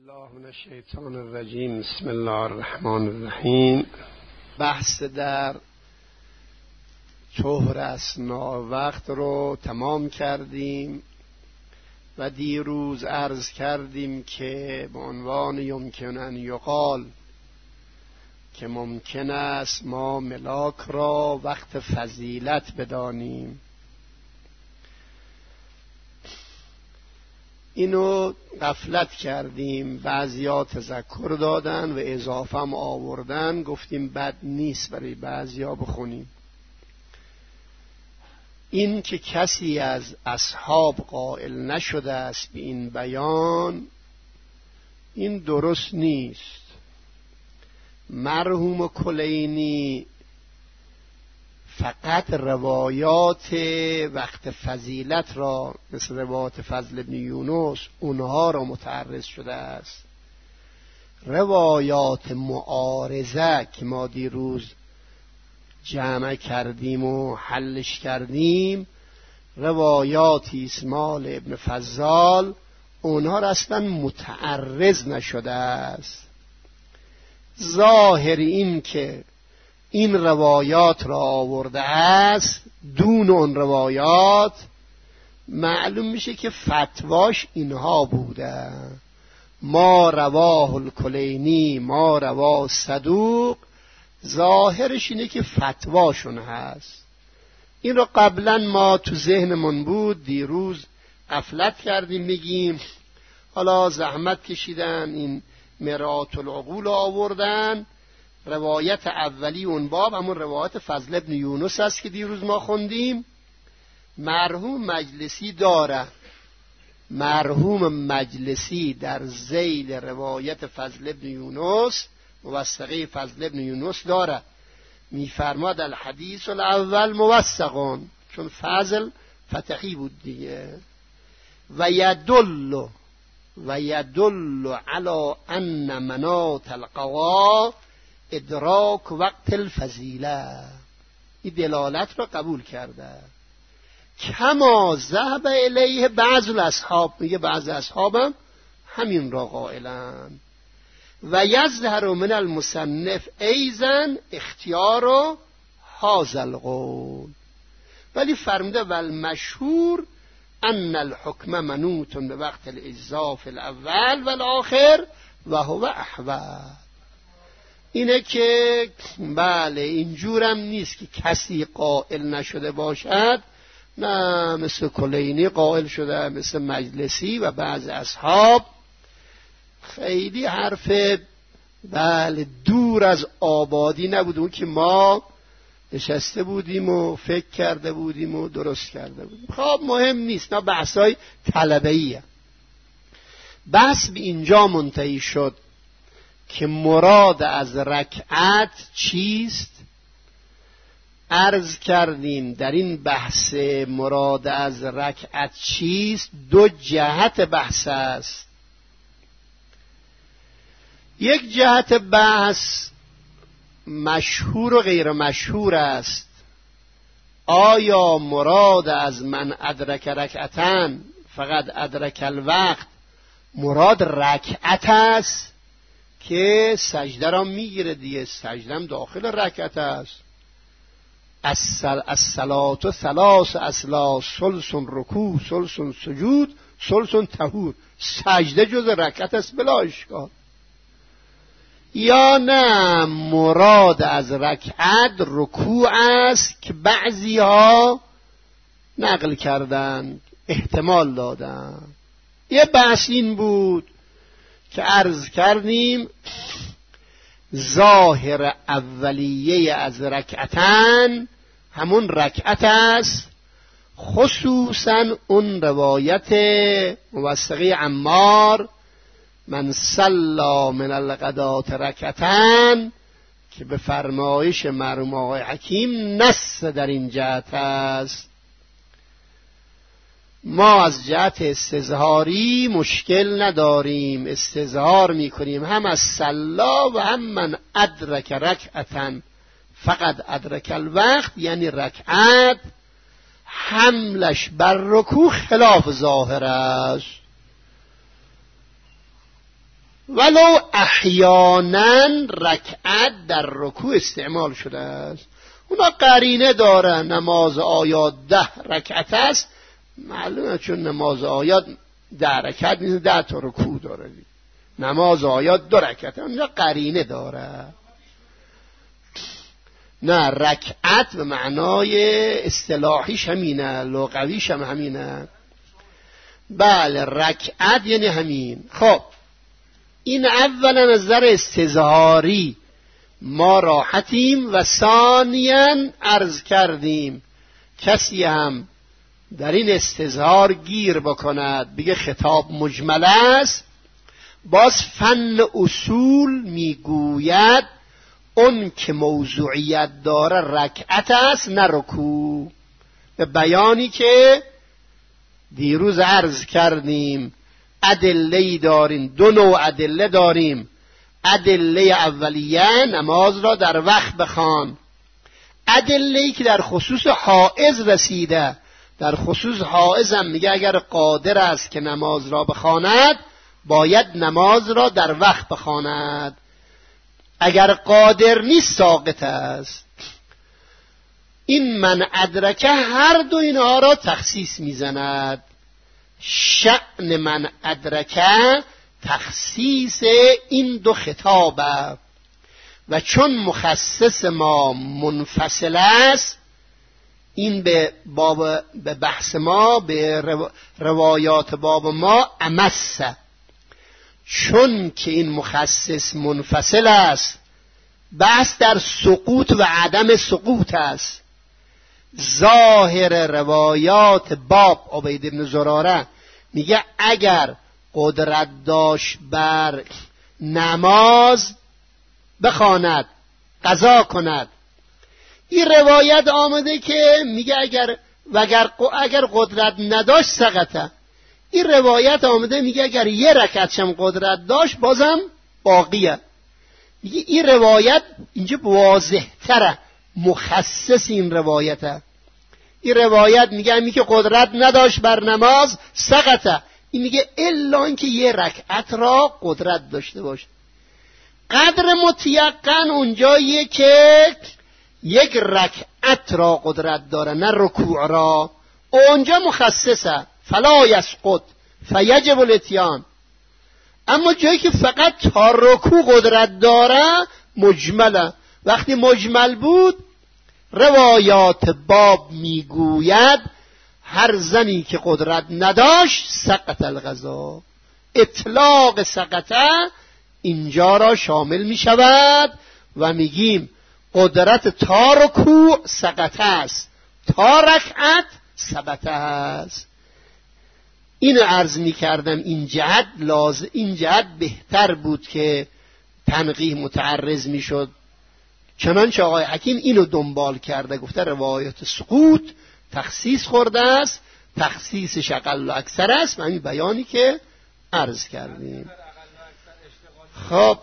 الله من الشیطان الرجیم. بسم الله الرحمن الرحیم. بحث در طهر اثناء وقت رو تمام کردیم و دیروز عرض کردیم که به عنوان یمکن ان یقال که ممکن است ما ملاک را وقت فضیلت بدانیم. اینو غفلت کردیم، بعضیا تذکر دادن و اضافه هم آوردن، گفتیم بد نیست برای بعضیا بخونیم. این که کسی از اصحاب قائل نشده است به این بیان، این درست نیست. مرحوم کلینی فقط روایات وقت فضیلت را مثل روایات فضل بن یونس اونها را متعرض شده است. روایات معارضه که ما دیروز جمع کردیم و حلش کردیم، روایاتی است مال ابن فضال، اونها را اصلا متعرض نشده است. ظاهر این که این روایات را آورده است، دون اون روایات معلوم میشه که فتواش اینها بوده. ما رواه الکلینی ما رواه صدوق، ظاهرش اینه که فتواشون هست. این را قبلا ما تو ذهنمون بود، دیروز غفلت کردیم میگیم، حالا زحمت کشیدن این مرآت العقول آوردن. روایت اولی اون باب همون روایت فضل ابن یونس است که دیروز ما خوندیم. مرحوم مجلسی در ذیل روایت فضل ابن یونس موثقه فضل ابن یونس داره، میفرماد الحدیث الاول موثقون، چون فضل فتحی بود دیگه. و یدل علی ان مناط القوا ادراک وقت الفضیله، این دلالت را قبول کرده. کما ذهب الیه بعض الاصحاب، میگه بعض اصحابم همین را قائلند. و یظهر من المصنف ایضا اختیار هذا القول، ولی فرموده والمشهور ان الحکم منوط به وقت الاجزاء فی الاول والآخر و هو احوط. اینه که بله اینجورم نیست که کسی قائل نشده باشد، نه مثل کلینی قائل شده، مثل مجلسی و بعض اصحاب. خیلی حرف بله دور از آبادی نبود، اون که ما نشسته بودیم و فکر کرده بودیم و درست کرده بودیم. خب مهم نیست، نه بحثای طلبه‌ایه. بحث به اینجا منتهی شد که مراد از رکعت چیست. عرض کردیم در این بحث مراد از رکعت چیست دو جهت بحث است. یک جهت بحث مشهور و غیر مشهور است. آیا مراد از من ادرک رکعتن فقط ادرک الوقت مراد رکعت است که سجده را میگیره دیگه، سجده هم داخل رکعت است. الصلاة ثلاث اصلاح، ثلث رکوع، ثلث سجود، ثلث طهور. سجده جز رکعت است بلا اشکال. یا نه مراد از رکعت رکوع است که بعضی ها نقل کردند، احتمال دادن. یه بحث این بود که عرض کردیم ظاهر اولیه از رکعتن همون رکعت است، خصوصا اون روایت موثقه عمار من صلی من الغداة رکعتن که به فرمایش مرحوم آقای حکیم نص در این جهت است. ما از جهت استظهاری مشکل نداریم، استظهار میکنیم هم از صلا و هم من ادرک رکعتن فقط ادرک الوقت، یعنی رکعت حملش بر رکوع خلاف ظاهر است. ولو احیانا رکعت در رکوع استعمال شده است. اونا قرینه دارن، نماز آیات 10 رکعت است، معلومه چون نماز آیات 10 رکعت نیست، 10 تا رکوع داره. نماز آیات 2 رکعت، اونجا قرینه داره. نه، رکعت به معنای اصطلاحیش همینه، لغویش هم همینه. بله، رکعت یعنی همین. خب این اولا نظر استظهاری ما راحتیم و ثانیاً عرض کردیم کسی هم در این استظهار گیر بکند بگه خطاب مجمل است، باز فن اصول میگوید اون که موضوعیت داره رکعت است نه رکوع. به بیانی که دیروز عرض کردیم ادله داریم، 2 نوع ادله داریم. ادله اولیه نماز را در وقت بخوان، ادله‌ای که در خصوص حائض رسیده. در خصوص حائض هم میگه اگر قادر است که نماز را بخواند باید نماز را در وقت بخواند، اگر قادر نیست ساقط است. این من ادرکه هر دو اینها را تخصیص میزند. شأن من ادرکه تخصیص این 2 خطابه و چون مخصص ما منفصل است، این به بحث ما، به روایات باب ما امسه. چون که این مخصص منفصل است، بحث در سقوط و عدم سقوط است. ظاهر روایات باب عبید بن زراره میگه اگر قدرت داشت بر نماز بخواند، قضا کند. این روایت آمده که میگه اگر قدرت نداشت سقطه. این روایت آمده میگه اگر 1 رکعت هم قدرت داشت بازم باقیه. میگه این روایت اینجا واضح تره، مخصص این روایته. این روایت میگه همی که قدرت نداشت بر نماز سقطه. این میگه الا اینکه 1 رکعت را قدرت داشته باشه. قدر متیقن اونجاییه که 1 رکعت را قدرت داره نه رکوع را، اونجا مخصصه. فلا یسقط فیجب الاتیان. اما جایی که فقط تا رکوع قدرت داره مجمله. وقتی مجمل بود روایات باب میگوید هر زنی که قدرت نداشت سقط القضا. اطلاق سقطه اینجا را شامل می شود و میگیم قدرت تا رکوع سقطه است، تا رکعت ثبته است. این عرض می کردم. این جهت بهتر بود که تنقیح متعرض می شد. چنانچه آقای حکیم اینو دنبال کرده، گفته روایت سقوط تخصیص خورده است، تخصیصش اقل و اکثر است و این بیانی که عرض کردیم. خب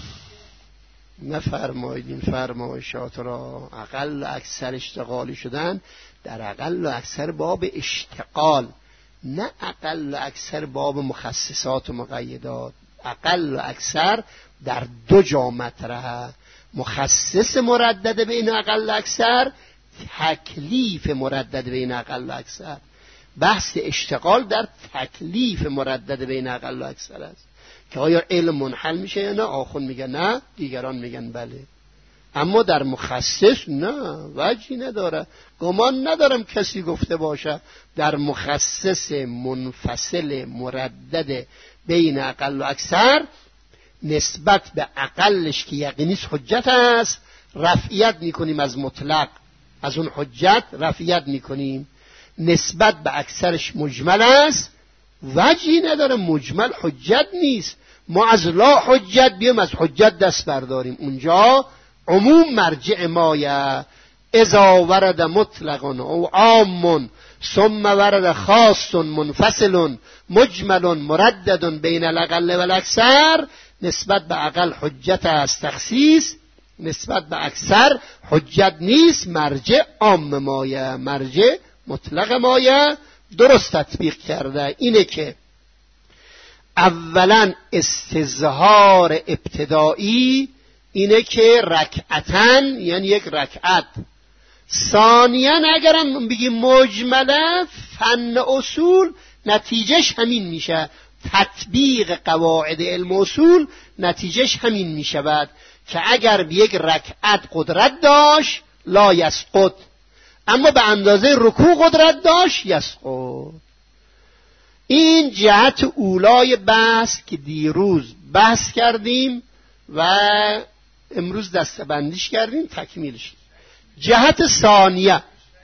نفرمایید این فرمایشات را. اقل و اکثر اشتغالی شدن در اقل و اکثر باب اشتغال، نه اقل و اکثر باب مخصصات و مقیدات. اقل و اکثر در 2 جا مطرحه. مخصص مردد بین اقل و اکثر، تکلیف مردد بین اقل و اکثر. بحث اشتغال در تکلیف مردد بین اقل و اکثر است که آیا علم منحل میشه یا نه. آخون میگن نه، دیگران میگن بله. اما در مخصص نه، وجهی نداره. گمان ندارم کسی گفته باشه در مخصص منفصل مردد بین اقل و اکثر نسبت به اقلش که یقینیست حجت است رفعیت میکنیم از مطلق، از اون حجت رفعیت میکنیم. نسبت به اکثرش مجمل است، وجهی نداره. مجمل حجت نیست. ما از لا حجت بیام از حجت دست برداریم. اونجا عموم مرجع مایه. اذا ورد مطلق او عام ثم ورد خاص منفصل مجمل مردد بین الاقل و الاکثر، نسبت به اقل حجت است تخصیص، نسبت به اکثر حجت نیست. مرجع عام مایه، مرجع مطلق مایه. درست تطبیق کرده. اینه که اولا استظهار ابتدایی اینه که رکعتن یعنی یک رکعت. ثانیا اگرم بگیم مجمله فن اصول نتیجهش همین میشه، تطبیق قواعد علم اصول نتیجهش همین میشود که اگر به یک رکعت قدرت داشت لا یسقط، اما به اندازه رکوع قدرت داشت یسقط. این جهت اولای بحث که دیروز بحث کردیم و امروز دسته‌بندیش کردیم تکمیلش. جهت ثانیه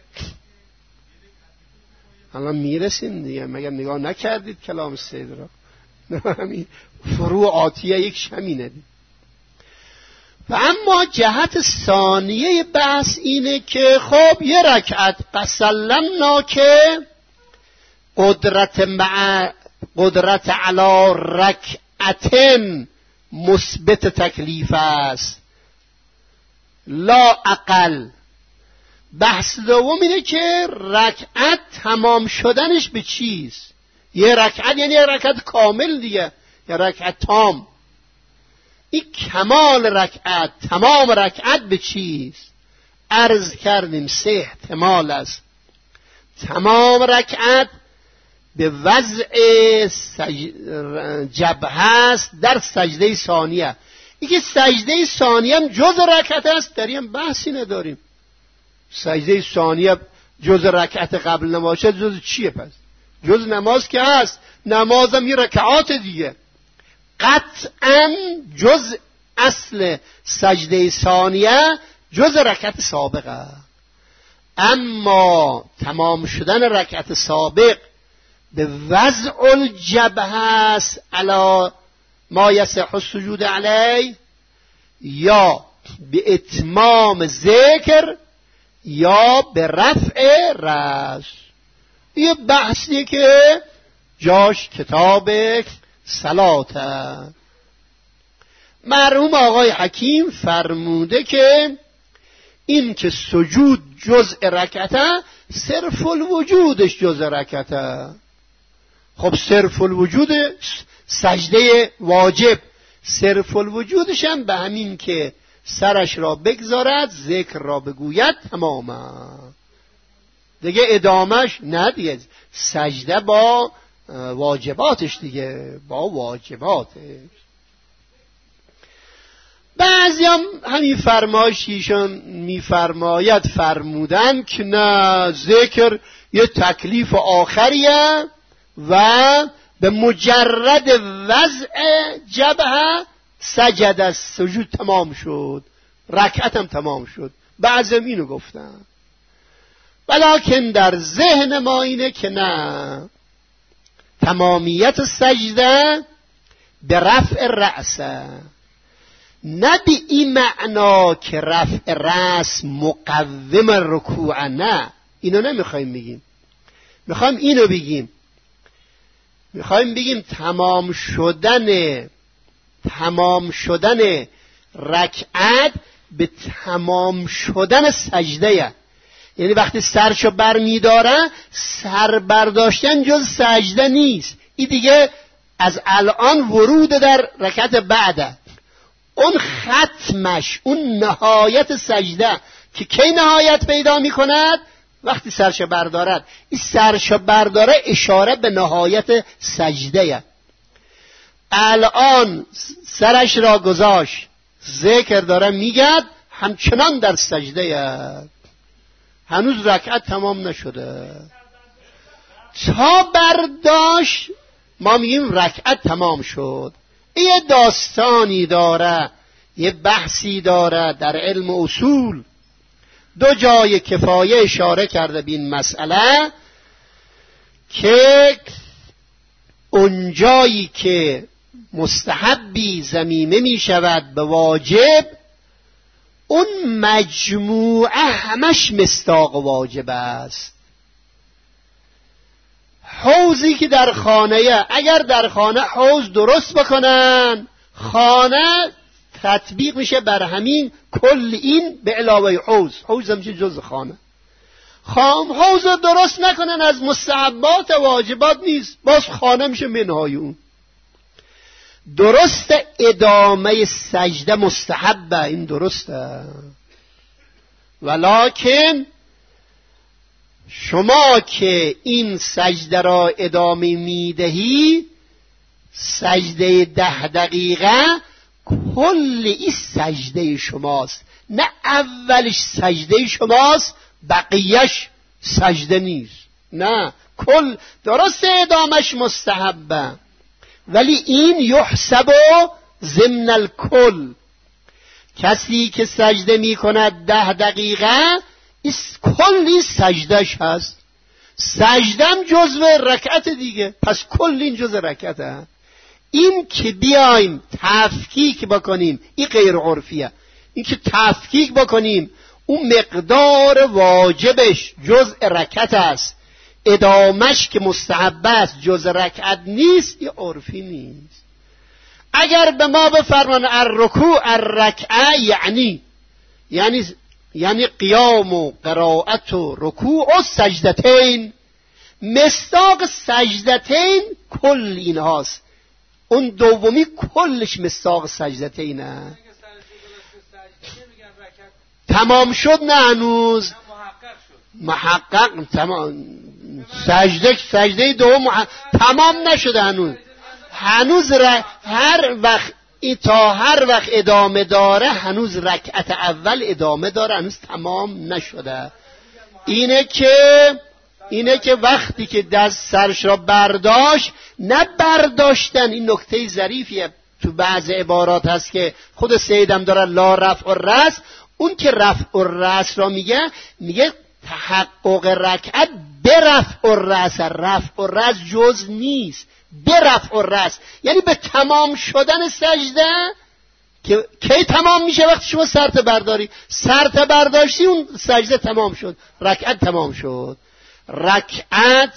الان میرسیم دیگه، مگر نگاه نکردید کلام سید را؟ همین فروع آتیه یک شمینه دی. و اما جهت ثانیه بحث اینه که خب یه رکعت قسلمنا که قدرت علی رکعتن مثبت تکلیف است لا اقل. بحث دوم اینه که رکعت تمام شدنش به چیست؟ یه رکعت یعنی یه رکعت کامل دیگه، یه رکعت تام. این کمال رکعت، تمام رکعت به چیست؟ عرض کردیم 3 احتمال است. تمام رکعت به وضع جبهه است در سجده ثانیه. اینکه سجده ثانیه هم جز رکعت است در این بحثی نداریم. سجده ثانیه جز رکعت قبل نماز جز چیه؟ پس جز نماز که هست، نمازم یه رکعات دیگه. قطعا جز اصل سجده ثانیه جز رکعت سابقه. اما تمام شدن رکعت سابق به وضع الجبهه است علی ما یصح السجود علیه، یا به اتمام ذکر، یا به رفع رأس. یه بحثیه که جاش کتاب صلاته. مرحوم آقای حکیم فرموده که این که سجود جزء رکعته، صرف الوجودش جزء رکعته. خب صرف الوجود سجده واجب، صرف الوجودش هم به همین که سرش را بگذارد، ذکر را بگوید، تماما دیگه. ادامش نه دیگه، سجده با واجباتش دیگه، با واجباتش. بعضی هم همین فرمایشیشون میفرماید فرمودن که نه، ذکر یه تکلیف آخریه و به مجرد وضع جبهه سجد از سجود تمام شد، رکعتم تمام شد. بعضیم اینو گفتن، ولیکن در ذهن ما اینه که نه، تمامیت سجده به رفع رأسه، نه به این معنا که رفع رأس مقوم رکوع. نه، اینو نمیخوایم بگیم. میخوایم اینو بگیم، میخوایم بگیم تمام شدن رکعت به تمام شدن سجده. یعنی وقتی سرشو بر میداره، سر برداشتن جز سجده نیست. این دیگه از الان ورود در رکعت بعده. اون ختمش، اون نهایت سجده که کی نهایت پیدا میکند؟ وقتی سرشو بردارد. این سرشو برداره اشاره به نهایت سجده. الان سرش را گذاشت، ذکر داره میگد، همچنان در سجده، هنوز رکعت تمام نشده. تا برداشت ما میگیم رکعت تمام شد. یه داستانی داره، یه بحثی داره در علم اصول. 2 جای کفایه اشاره کرده به این مسئله که اون جایی که مستحبی ضمیمه می شود به واجب، اون مجموعه همش مصداق واجب است. حوضی که در خانه، اگر در خانه حوض درست بکنن، خانه تطبیق میشه بر همین کل این به علاوه حوض هم جز خانه. حوض رو درست نکنن، از مستحبات واجبات نیست، باز خانه میشه منهای اون. درست ادامه سجده مستحبه، این درسته، ولکن شما که این سجده را ادامه میدهی، سجده 10 دقیقه کل این سجده شماست، نه اولش سجده شماست بقیهش سجده نیست، نه، کل درست ادامش مستحبه، ولی این یحسب ضمن الکل. کسی که سجده می کند 10 دقیقه کلی سجدهش هست، سجدم جزو رکعت دیگه، پس کل این جزو رکعته. این که بیایم تفکیک بکنیم این غیر عرفیه، این که تفکیک بکنیم اون مقدار واجبش جزء رکعت است، ادامش که مستحب است جزء رکعت نیست، این عرفی نیست. اگر به ما بفرمان الرکوع الرکعه یعنی قیام و قرائت و رکوع و سجدتین، مصداق سجدتین کل این هاست، اون دومی کلش مصداق سجدتینه. تمام شد نه هنوز محقق تمام، سجده دوم تمام نشده هنوز هر وقت تا هر وقت ادامه داره، هنوز رکعت اول ادامه داره، هنوز تمام نشده. اینه که وقتی که دست سرش را برداشت، نه برداشتن، این نکته ظریفیه تو بعض عبارات هست که خود سیدم داره لا رفع الرأس، اون که رفع الرأس را میگه تحقق رکعت به رفع الرأس، رفع الرأس جز نیست، به رفع الرأس یعنی به تمام شدن سجده. که کی تمام میشه؟ وقتی شما سرت برداری، سرت برداشتی اون سجده تمام شد، رکعت تمام شد. رکعت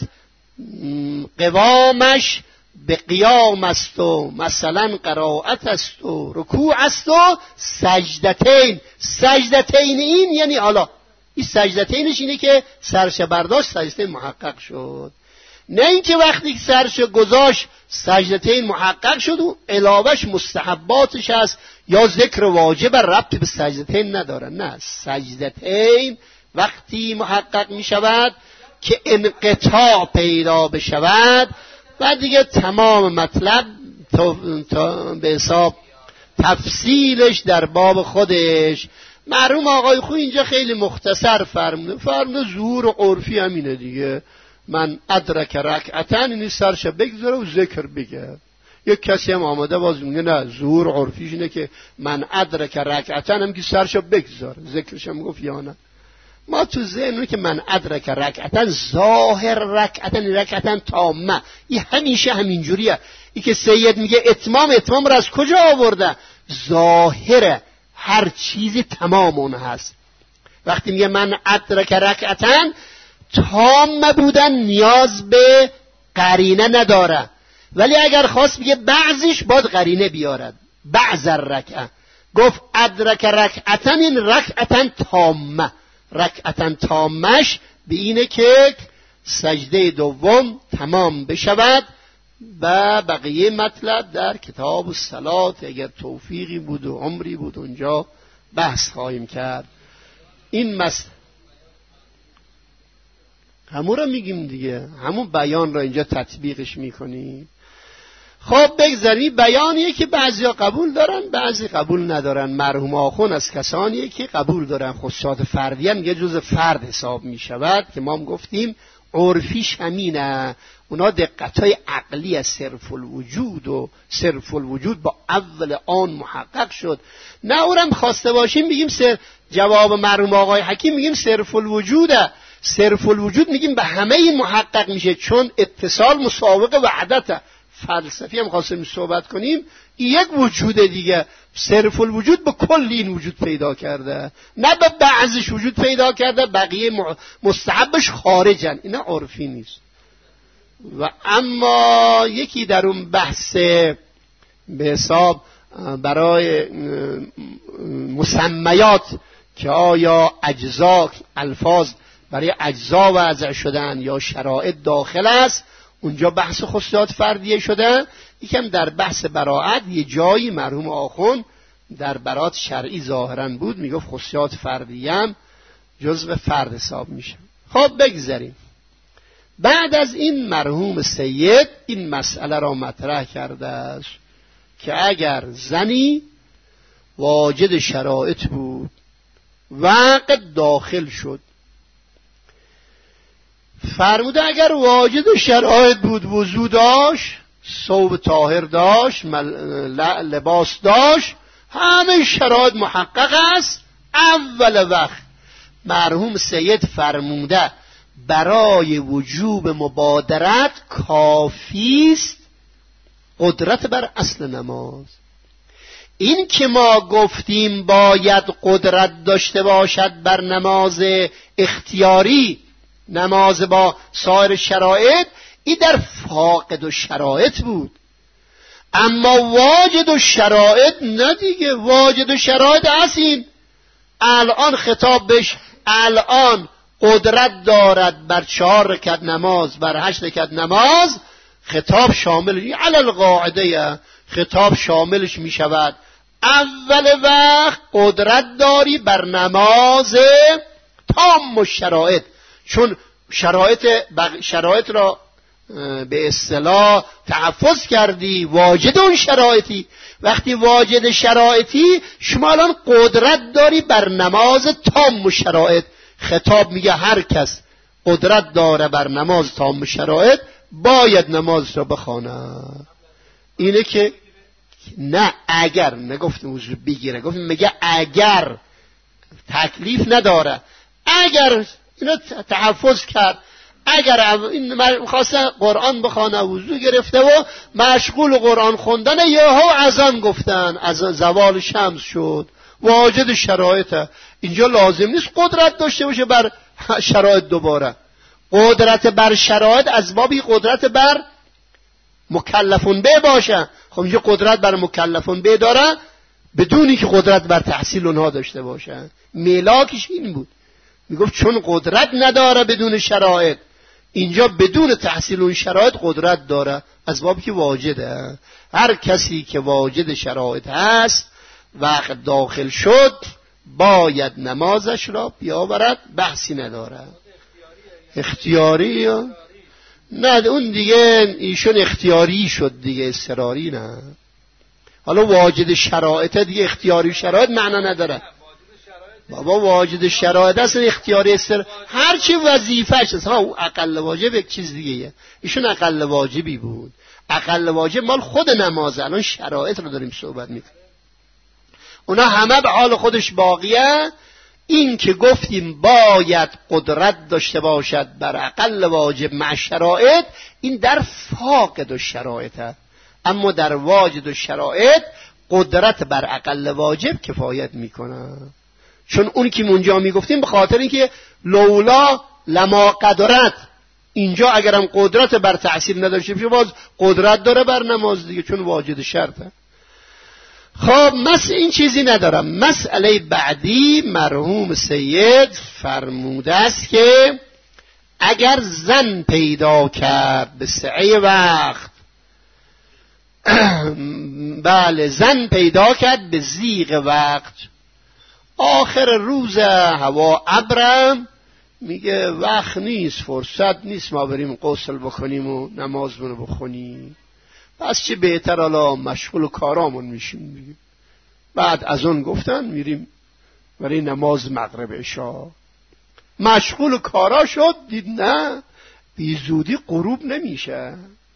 قوامش به قیام است و مثلا قرائت است و رکوع است و سجدتین. سجدتین این یعنی حالا این سجدتینش اینه که سرش برداشت سجدتین محقق شد، نه اینکه وقتی که سرش گذاشت سجدتین محقق شد و علاوهش مستحباتش هست یا ذکر واجب ربط به سجدتین نداره. نه، سجدتین وقتی محقق می شود که انقطاع پیدا بشود و دیگه تمام مطلب به حساب تفصیلش در باب خودش. مرحوم آقای خو اینجا خیلی مختصر فرموده ظهور عرفی همینه دیگه، من ادرک رکعتن اینی سرش بگذاره و ذکر بگه. یک کسی هم آمده باز میگه نه ظهور عرفیش اینه که من ادرک رکعتن هم که سرش بگذاره، ذکرش هم گفت یا نه. ما تو ذهنه که من ادرک رکعتن ظاهر رکعتن تامه، این همیشه همینجوریه. این که سید میگه اتمام را از کجا آورده؟ ظاهر هر چیزی تمام اون هست. وقتی میگه من ادرک رکعتن تام بودن نیاز به قرینه نداره، ولی اگر خواست بگه بعضیش باید قرینه بیارد. بعض الرکعه گفت ادرک رکعتن، این رکعتن تامه، رکعتن تامش به اینه که سجده دوم تمام بشود. و بقیه مطلب در کتاب الصلات اگر توفیقی بود و عمری بود اونجا بحث خواهیم کرد. این همون رو میگیم دیگه، همون بیان رو اینجا تطبیقش میکنیم. خب بگذاریم. بیانیه که بعضیا قبول دارن بعضی قبول ندارن. مرحوم آخون از کسانیه که قبول دارن، خصوصات فردی هم یه جز فرد حساب میشود که ما هم گفتیم عرفیش همینه. اونا دقتای عقلی از صرف الوجود و صرف الوجود با اول آن محقق شد. نه اونم خواسته باشیم بگیم جواب مرحوم آقای حکیم میگیم صرف الوجوده. صرف الوجود میگیم به همه این محقق میشه، چون اتصال مسابقه وحدته. فلسفی هم خواستیم صحبت کنیم، یک وجود دیگه صرف الوجود به کل این وجود پیدا کرده، نه به بعضش وجود پیدا کرده، بقیه مستحبش خارجن. اینا عرفی نیست. و اما یکی در اون بحث به حساب برای مسمیات که آیا اجزا الفاظ برای اجزا وضع شدن یا شرایط داخل است، اونجا بحث خصوصیات فردیه شده یکم در بحث براعت یه جایی مرحوم آخوند در برات شرعی ظاهرا بود میگفت خصوصیات فردی هم جزء فرد حساب میشه. خب بگذاریم. بعد از این مرحوم سید این مسئله را مطرح کرده است که اگر زنی واجد شرایط بود وقت داخل شد، فرموده اگر واجد شرایط بود، وضو داشت، ثوب طاهر داشت، لباس داشت، همه شرایط محقق است، اول وقت مرحوم سید فرموده برای وجوب مبادرت کافی است قدرت بر اصل نماز. این که ما گفتیم باید قدرت داشته باشد بر نماز اختیاری، نماز با سایر شرایط، این در فاقد و شرایط بود. اما واجد و شرایط نه دیگه، واجد و شرایط هست. این الان خطاب بهش الان قدرت دارد بر 4 رکعت نماز، بر 8 رکعت نماز، خطاب شامل علی القاعده، خطاب شاملش می شود اول وقت قدرت داری بر نماز تام و شرایط، چون شرایط را به اصطلاح تحفظ کردی، واجد اون شرایطی. وقتی واجد شرایطی شما الان قدرت داری بر نماز تام و شرایط. خطاب میگه هر کس قدرت داره بر نماز تام و شرایط باید نماز را بخونه. اینه که نه اگر، نگفتیم وضو بگیره، گفتیم میگه اگر تکلیف نداره، اگر اینو تحفظ کرد، اگر این خواسته قرآن بخونه وضو گرفته و مشغول قرآن خوندن، یهو اذان گفتن از زوال شمس شد، واجد شرایطه. اینجا لازم نیست قدرت داشته باشه بر شرایط دوباره. قدرت بر شرایط از بابی قدرت بر مکلفون به باشه. خب اینجا قدرت بر مکلفون به داره بدونی که قدرت بر تحصیل اونها داشته باشه. میلاکش این بود، میگفت چون قدرت نداره بدون شرایط، اینجا بدون تحصیل اون شرایط قدرت داره، از بابی که واجده. هر کسی که واجد شرایط هست وقت داخل شد باید نمازش را بیاورد، بحثی نداره. اختیاری نه، اون دیگه ایشون اختیاری شد دیگه، اضطراری نه. حالا واجد شرایط دیگه، اختیاری شرایط معنا نداره. بابا واجد شرایط است، اختیاری استر هر چی وظیفه‌اش است. ها اقل واجب یک چیز دیگه، ایشون اقل واجبی بود. اقل واجب مال خود نماز، الان شرایط رو داریم صحبت میکنیم. اونا همه به حال خودش باقیه. این که گفتیم باید قدرت داشته باشد بر اقل واجب مع شرایط، این در فاقد و شرایطه. اما در واجد و شرایط قدرت بر اقل واجب کفایت میکنه. چون اون که اونجا میگفتیم به خاطر اینکه لولا لما قدرت، اینجا اگرم قدرت بر تحصیل نداشته باشه باز قدرت داره بر نماز دیگه، چون واجد شرطه. خب این چیزی ندارم. مسئله بعدی مرحوم سید فرموده است که اگر زن پیدا کرد به سعی وقت، بله زن پیدا کرد به زیغ وقت، آخر روز هوا ابرم، میگه وقت نیست، فرصت نیست ما بریم غسل بکنیم و نمازمون رو بخونیم، پس چه بهتر حالا مشغول کارامون میشیم دیگه. بعد از اون گفتن میریم برای نماز مغرب عشا، مشغول کارا شد، دید نه بی زودی غروب نمیشه.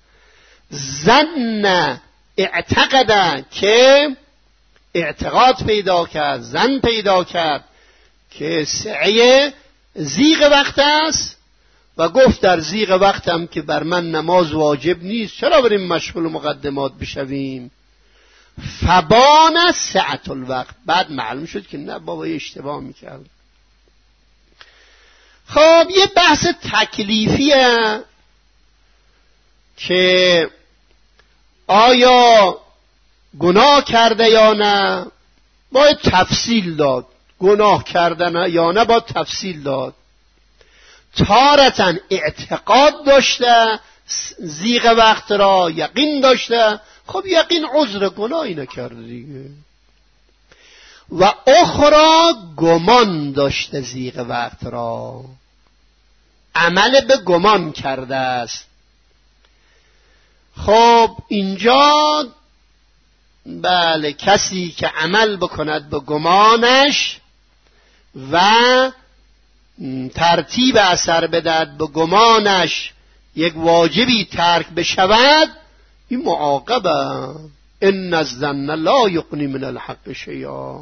زن اعتقد که اعتقاد پیدا کرد، زن پیدا کرد که سعی زیغ وقت است و گفت در زیغ وقتم که بر من نماز واجب نیست، چرا بریم مشغول مقدمات بشویم؟ فبان سعت الوقت. بعد معلوم شد که نه بابا اشتباه میکرد. خب یه بحث تکلیفیه که آیا گناه کرده یا نه، باید تفصیل داد. گناه کردن یا نه باید تفصیل داد. تارتن اعتقاد داشته زیغ وقت را، یقین داشته، خب یقین عذر گناهی نکرده دیگه. و اخرى گمان داشته زیغ وقت را، عمل به گمان کرده است. خب اینجا بله کسی که عمل بکند به گمانش و ترتیب اثر بدهد به گمانش، یک واجبی ترک بشود، این معاقبه. ان الظن لا یغنی من الحق شیئا.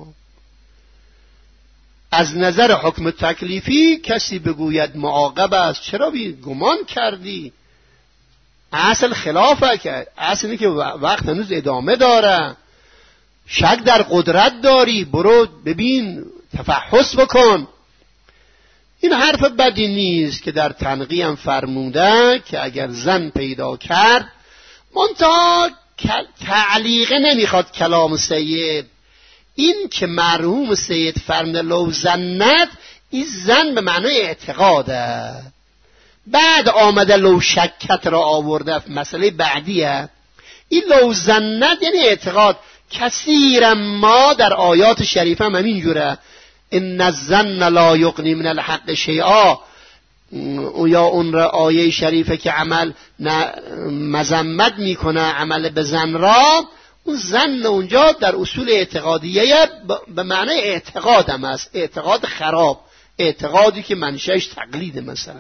از نظر حکم تکلیفی کسی بگوید معاقب است، چرا گمان کردی؟ اصل خلافه کرد، اصل اینه که وقت هنوز ادامه داره، شک در قدرت داری، برو ببین تفحص بکن. این حرف بدی نیست که در تنقیه هم فرموده که اگر زن پیدا کرد، منتها تعلیقه نمیخواد کلام سید. این که مرحوم سید فرموده لو زنت، این زن به معنای اعتقاده، بعد آمده لو شکت را آورده، مسئله بعدیه. این لو زنت یعنی اعتقاد. کثیرا ما در آیات شریفه هم همینجوره، ان الظن لا یغنی من الحق شیئا، یا اون را آیه شریفه که عمل مذمت میکنه عمل به زن را، اون زن اونجا در اصول اعتقادیه به معنی اعتقاد هم است، اعتقاد خراب، اعتقادی که منشأش تقلیده. مثلا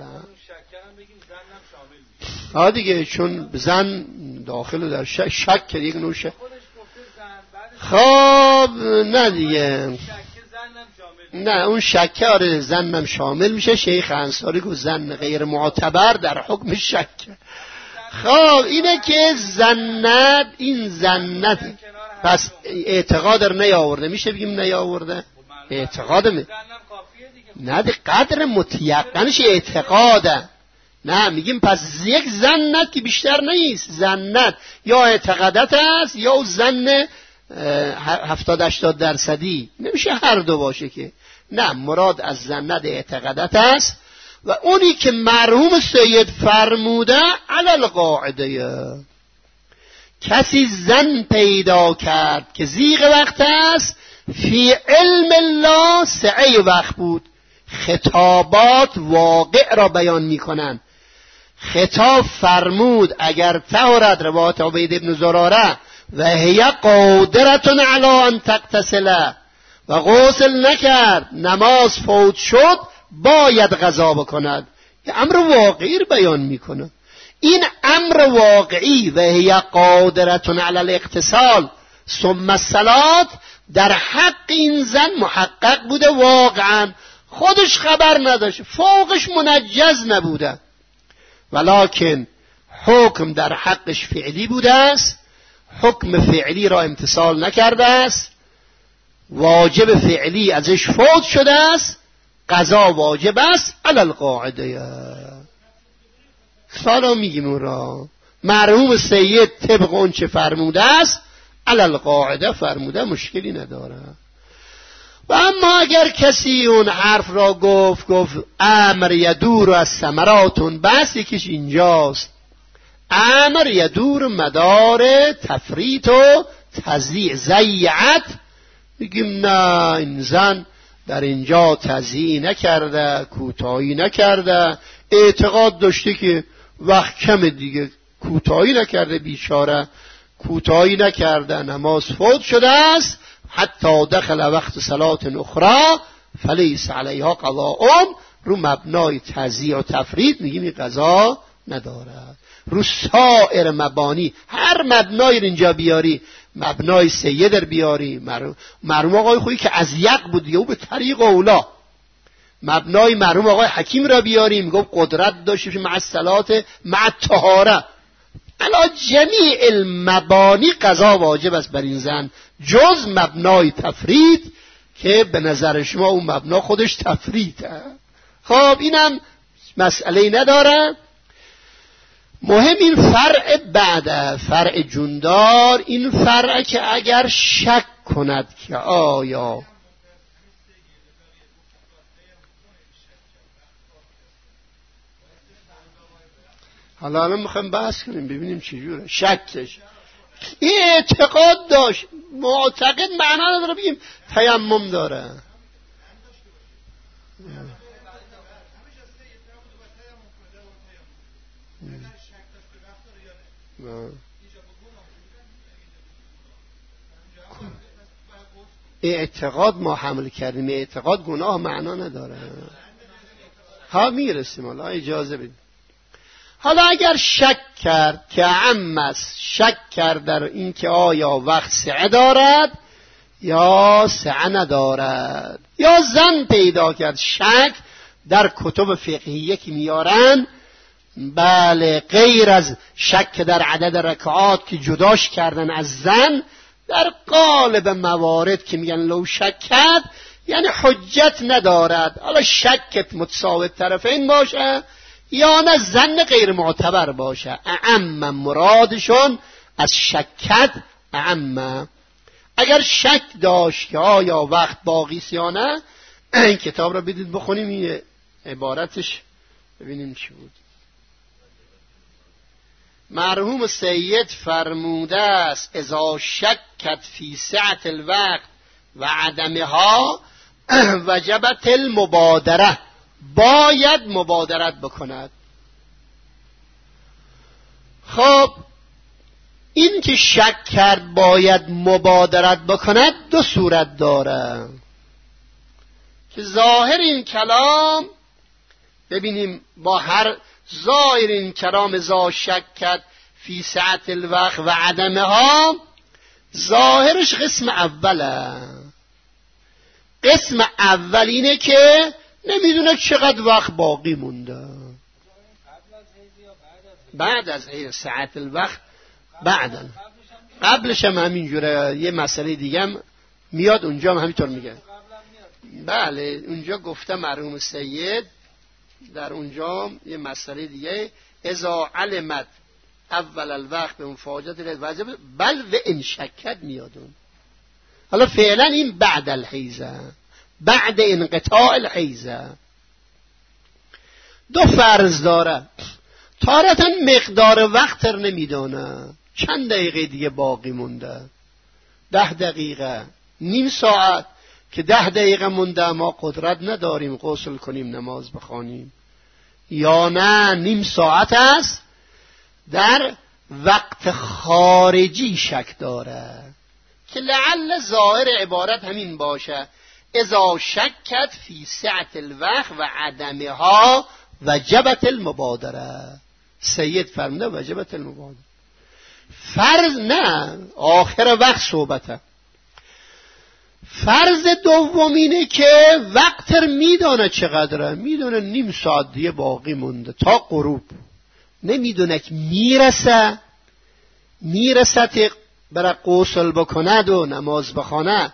ها دیگه، چون زن داخل در شک که یک نوع شک. خب نه دیگه، نه اون شکه آره زنم شامل میشه. شیخ انصاری گفت زن غیر معتبر در حکم شکه. خب اینه که زنت، این زنت پس اعتقاد رو نیاورده، میشه بگیم نیاورده اعتقاد نه دی قدر متیقنش اعتقاده. نه میگیم پس یک زنت که بیشتر نیست، زنت یا اعتقادت است یا زن 70-80%، نمیشه هر دو باشه که. نه، مراد از زنت اعتقادت است. و اونی که مرحوم سید فرموده علی القاعده، کسی زن پیدا کرد که زیغ وقت است، فی علم الله سعی وقت بود. خطابات واقع را بیان میکنن. خطاب فرمود اگر طهرت، روایت عبید ابن زراره، و هی قادرتون علی ان تغتسل، و غسل نکرد، نماز فوت شد، باید قضا بکند. یه امر واقعی رو بیان میکنه. این امر واقعی و هی قادرتون علی الاغتسال ثم الصلاة در حق این زن محقق بوده، واقعا خودش خبر نداشت، فوقش منجز نبوده، ولکن حکم در حقش فعلی بوده است، حکم فعلی را امتثال نکرده است، واجب فعلی ازش فوت شده است، قضا واجب است علی القاعده. سالا میگیم اون را مرحوم سید طبق اون چه فرموده است علی القاعده فرموده، مشکلی نداره. و اما اگر کسی اون حرف را گفت امر یدور از ثمراتون، بس یکیش اینجاست، امر یدور مدار تفریط و تضییع. ضیعت میگیم نه، این زن در اینجا تضییع نکرده، کوتاهی نکرده، اعتقاد داشته که وقت کمه دیگه، کوتاهی نکرده، بیچاره کوتاهی نکرده، نماز فوت شده است، حتی دخل وقت صلات اخرى فلیس علیها قضاء، رو مبنای تضییع و تفرید میگیم این قضا نداره. رو سایر مبانی، هر مبنای اینجا بیاری، مبنای سیدر بیاری، مرحوم آقای خویی که از یک بود دیگه، او به طریق اولا. مبنای مرحوم آقای حکیم را بیاری، میگم قدرت داشته مع الصلات مع الطهاره. علا جمیع المبانی قضا واجب است بر این زن، جز مبنای تفرید که به نظر شما اون مبنا خودش تفریده. خب اینم مسئله نداره. مهم این فرع بعد، فرع جوندار، این فرع که اگر شک کند که آیا حالا میخوایم بحث کنیم ببینیم چجوره شکش. این اعتقاد داشت. معتقد معنا نداره بگیم تیمم داره. اعتقاد ما حمل کردیم، اعتقاد گناه معنا نداره. ها میرسیم، حالا اجازه بدید. حالا اگر شک کرد که عمس، شک کرد در این که آیا وقت سعه دارد یا سعه ندارد، یا زن پیدا کرد. شک در کتب فقهیه که میارن، بله، غیر از شک در عدد رکعات که جداش کردن از زن، در قالب موارد که میگن لو شکت یعنی حجت ندارد. حالا شکت متساوی طرفین باشه یا نه زن غیر معتبر باشه. اعم مرادشون از شکت اعم. اگر شک داشت که آیا وقت باقی است یا نه، این کتاب را بدید بخونیم، این عبارتش ببینیم چی بود. مرحوم سید فرموده است اذا شکت فی سعت الوقت و عدمها وجبت المبادره، باید مبادرت بکند. خب این که شک کرد باید مبادرت بکند دو صورت داره که ظاهر این کلام، ببینیم با هر ظاهر این کلام ذا شکت فی سعت الوقت و عدمها، ظاهرش قسم اوله. قسم اول اینه که نمیدونه چقدر وقت باقی مونده. بعد از ساعت الوقت، بعدا قبلش هم همینجوره. یه مسئله دیگه هم میاد اونجا هم همینطور میگه. بله اونجا گفته مرحوم سید در اونجا یه مسئله دیگه، اذا علمت اول الوقت به مفاجات الواجب بل و ان شکت میادون. حالا فعلا این بعد الحیزه، بعد انقطاع الحیزه. دو فرض داره. تارتا مقدار وقت رو نمیدونه، چند دقیقه دیگه باقی مونده، 10 دقیقه، نیم ساعت، که 10 دقیقه مونده ما قدرت نداریم غسل کنیم نماز بخوانیم، یا نه نیم ساعت است، در وقت خارجی شک داره که لعل ظاهر عبارت همین باشه اذا شکت فی سعت الوقت و عدمها وجبت المبادره. سید فرموده وجبت المبادره. فرض نه، آخر وقت صحبته. فرض دوم اینه که وقت رو میدونه چقدره، میدونه نیم ساعت دیگه باقی مونده تا غروب، نمیدونه که میرسه برای غسل بکند و نماز بخونه،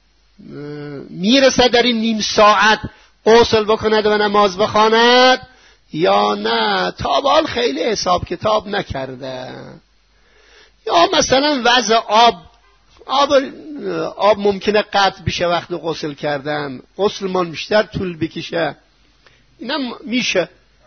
میرسه در این نیم ساعت غسل بکند و نماز بخواند یا نه. تا به حال خیلی حساب کتاب نکرده. یا مثلا وضع آب ممکنه قطع بشه وقت غسل کردن، غسل من بیشتر طول بکشه، اینم میشه.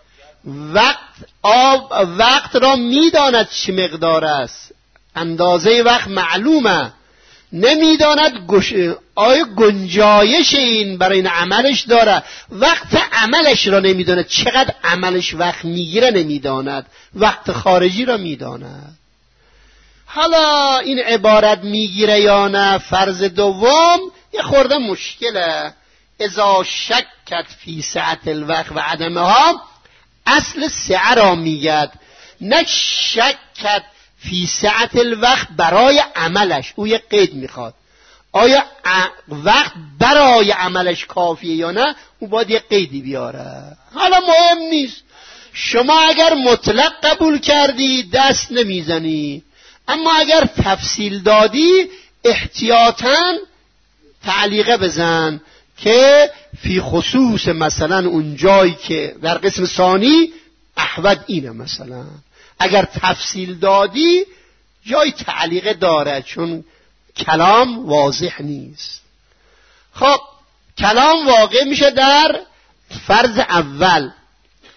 وقت را میداند چه مقدار است، اندازه وقت معلومه، نمیداند آیا گنجایش این برای این عملش داره، وقت عملش را نمیداند، چقدر عملش وقت میگیره نمیداند، وقت خارجی را میداند. حالا این عبارت میگیره یا نه، فرض دوم یه خورده مشکله. اذا شکت فی سعت الوقت و عدمها، اصل سعه را میگد، نه شکت فی سعت الوقت برای عملش. او یه قید میخواد، آیا وقت برای عملش کافیه یا نه، او باید یه قیدی بیاره. حالا مهم نیست، شما اگر مطلق قبول کردی دست نمیزنی، اما اگر تفصیل دادی احتیاطاً تعلیقه بزن که فی خصوص مثلا اون جایی که در قسم ثانی احود اینه، مثلا اگر تفصیل دادی جای تعلیقه داره چون کلام واضح نیست. خب کلام واقع میشه در فرض اول،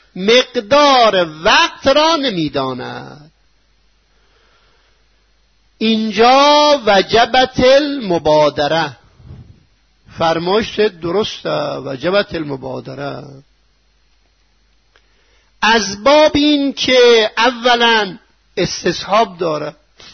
مقدار وقت را نمیداند. اینجا وجبت المبادره، فرمایش درسته، وجبت المبادره، از باب این که اولا استصحاب داره،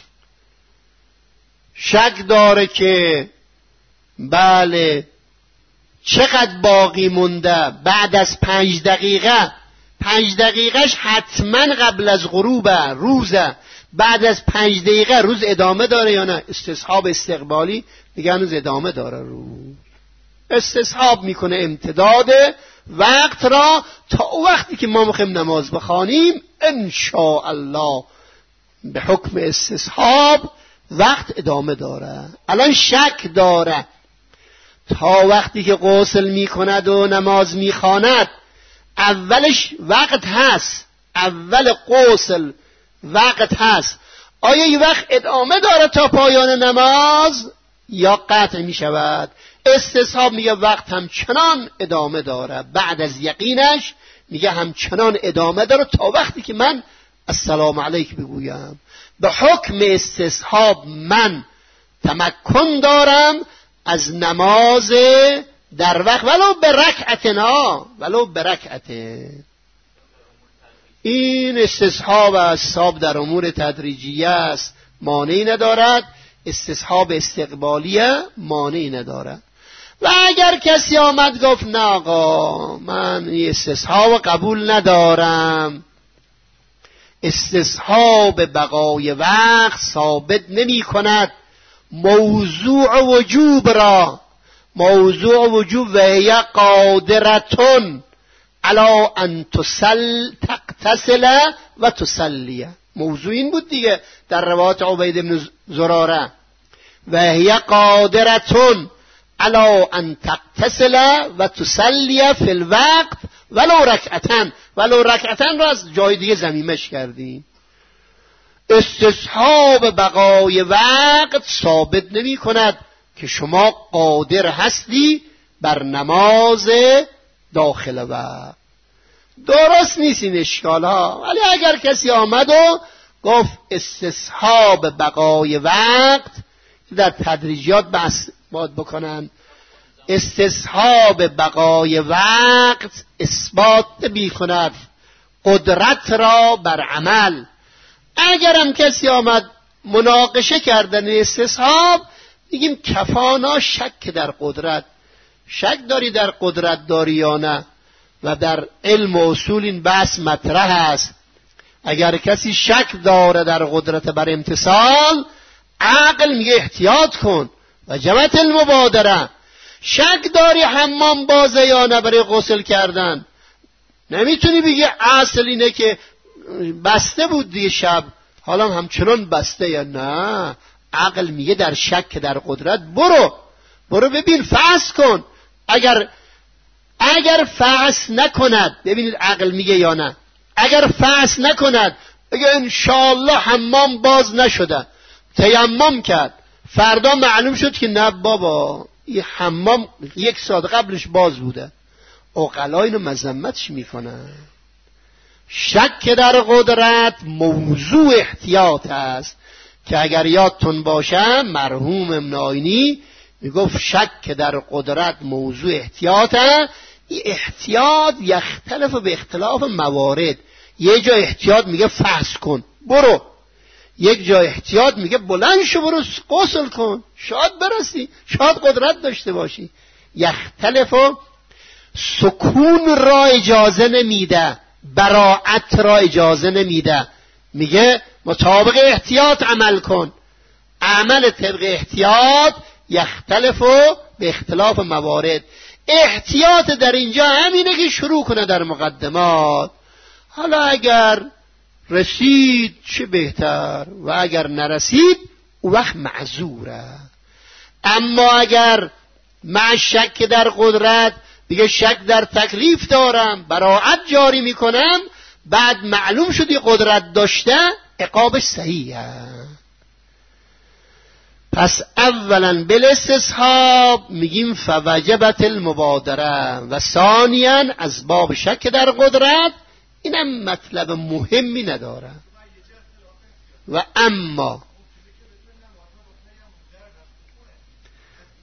شک داره که بله چقدر باقی مونده بعد از 5 دقیقه، 5 دقیقهش حتما قبل از غروب روزه، بعد از 5 دقیقه روز ادامه داره یا نه؟ استصحاب استقبالی میگن روز ادامه داره، روز استصحاب میکنه امتداد وقت را تا وقتی که ما میخوایم نماز بخوانیم ان شاء الله به حکم استصحاب وقت ادامه داره. الان شک داره تا وقتی که غسل میکند و نماز میخواند اولش وقت هست، اول غسل وقت هست، آیا این وقت ادامه داره تا پایان نماز یا قطع میشود؟ استصحاب میگه وقت همچنان ادامه داره، بعد از یقینش میگه همچنان ادامه داره تا وقتی که من السلام علیک بگویم. به حکم استصحاب من تمکن دارم از نماز در وقت ولو به رکعتنا، ولو به رکعته. این استصحاب استصحاب در امور تدریجیه است، مانعی ندارد، استصحاب استقبالیه مانعی ندارد. و اگر کسی آمد گفت نه آقا من این استصحاب قبول ندارم، استصحاب بقای وقت ثابت نمی کند موضوع وجوب را، موضوع وجوب و هی قادرتون علی ان تغتسل و تصلی، موضوع این بود دیگه در روایت عبید بن زراره، و هی قادرتون علی ان تغتسل و تصلی فی الوقت ولو رکعتن، ولو رکعتن را از جای دیگه ضمیمش کردیم. استصحاب بقای وقت ثابت نمی کند که شما قادر هستی بر نماز داخل وقت. درست نیست این اشکال ها، ولی اگر کسی آمد و گفت استصحاب بقای وقت، در تدریجات بحث باید بکنن، استصحاب بقای وقت اثبات نمی کند قدرت را بر عمل. اگرم کسی آمد مناقشه کردن استصحاب، میگیم کفانا شک در قدرت، شک داری در قدرت داری یا نه؟ و در علم و اصول این بحث مطرح است. اگر کسی شک داره در قدرت بر امتثال، عقل میگه احتیاط کن و جمعت المبادره. شک داری حمام بازه یا نه برای غسل کردن، نمیتونی بگی اصل اینه که بسته بود دیگه شب، حالا همچنان بسته یا نه. عقل میگه در شک در قدرت برو ببین، فحص کن. اگر فحص نکند، ببینید عقل میگه یا نه، اگر فحص نکند بگه انشاءالله حمام باز نشده، تیمم کرد، فردا معلوم شد که نه بابا این حمام 1 ساعت قبلش باز بوده، عقلا اینو مذمتش میکنن. شک در قدرت موضوع احتیاط است که اگر یادتون باشه مرحوم ابن آینی میگفت شک در قدرت موضوع احتیاط است. این احتیاط یختلف به اختلاف موارد، یه جا احتیاط میگه فحص کن برو، یک جا احتیاط میگه بلند شو برو غسل کن، شاید برسی، شاید قدرت داشته باشی. یختلف سکون را اجازه نمیده، براعت را اجازه نمیده، میگه مطابق احتیاط عمل کن. عمل طبق احتیاط یختلف به اختلاف موارد. احتیاط در اینجا همینه که شروع کنه در مقدمات، حالا اگر رسید چه بهتر و اگر نرسید او وقت معذوره. اما اگر مع شک در قدرت دیگه شک در تکلیف دارم، براعت جاری میکنم، بعد معلوم شدی قدرت داشته، عقابش صحیحه. پس اولا بالاستصحاب میگیم فوجبت المبادره، و ثانیا از باب شک در قدرت، اینم مطلب مهمی نداره. و اما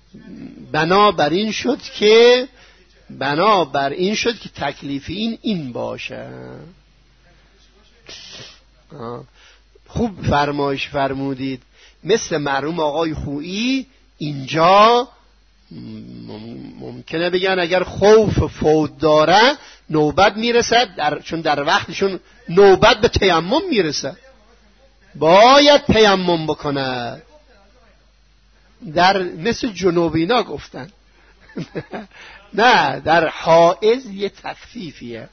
بنابر این شد که تکلیف این باشه. خوب فرمایش فرمودید. مثل مرحوم آقای خویی اینجا ممکنه بگن اگر خوف فوت داره نوبت میرسد، چون در وقتشون نوبت به تیمم میرسد، باید تیمم بکنه. در مثل جنوبینا گفتن نه، در حائض یه تخفیفیه.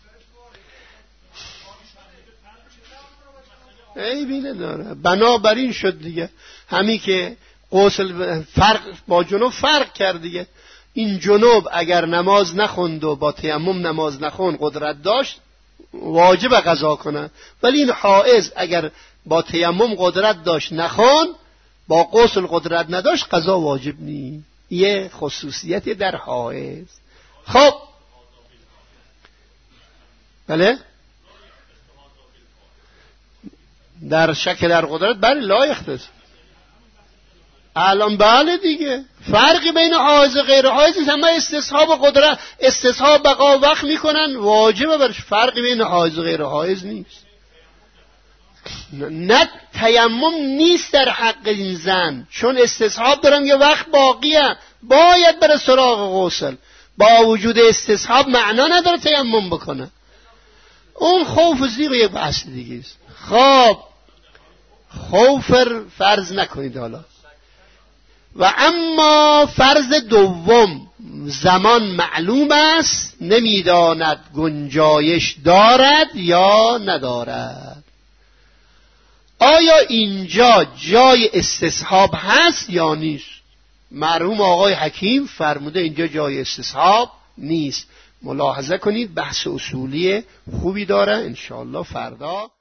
ای بینه داره. بنابراین شد دیگه، همین که غسل فرق با جنوب فرق کرد دیگه. این جنوب اگر نماز نخوند و با تیمم نماز نخوند قدرت داشت واجب قضا کنه، ولی این حائض اگر با تیمم قدرت داشت نخوند، با غسل قدرت نداشت قضا واجب نیست. یه خصوصیتی در حائض. خب بله در شک در قدرت بله لایق است الان. بله دیگه فرقی بین حائض و غیر حائض نیست، همه استصحاب قدرت استصحاب بقا وقت میکنن، واجبه برش. فرقی بین حائض و غیر حائض نیست. نه تیمم نیست در حق این زن، چون استصحاب دارن یه وقت باقیه، باید بره سراغ غسل. با وجود استصحاب معنا نداره تیمم بکنه. اون خوف و زیغ یک بحث دیگه است. خب خوف فرض نکنید حالا. و اما فرض دوم، زمان معلوم است، نمیداند گنجایش دارد یا ندارد. آیا اینجا جای استصحاب هست یا نیست؟ مرحوم آقای حکیم فرموده اینجا جای استصحاب نیست. ملاحظه کنید بحث اصولی خوبی داره، انشاءالله فردا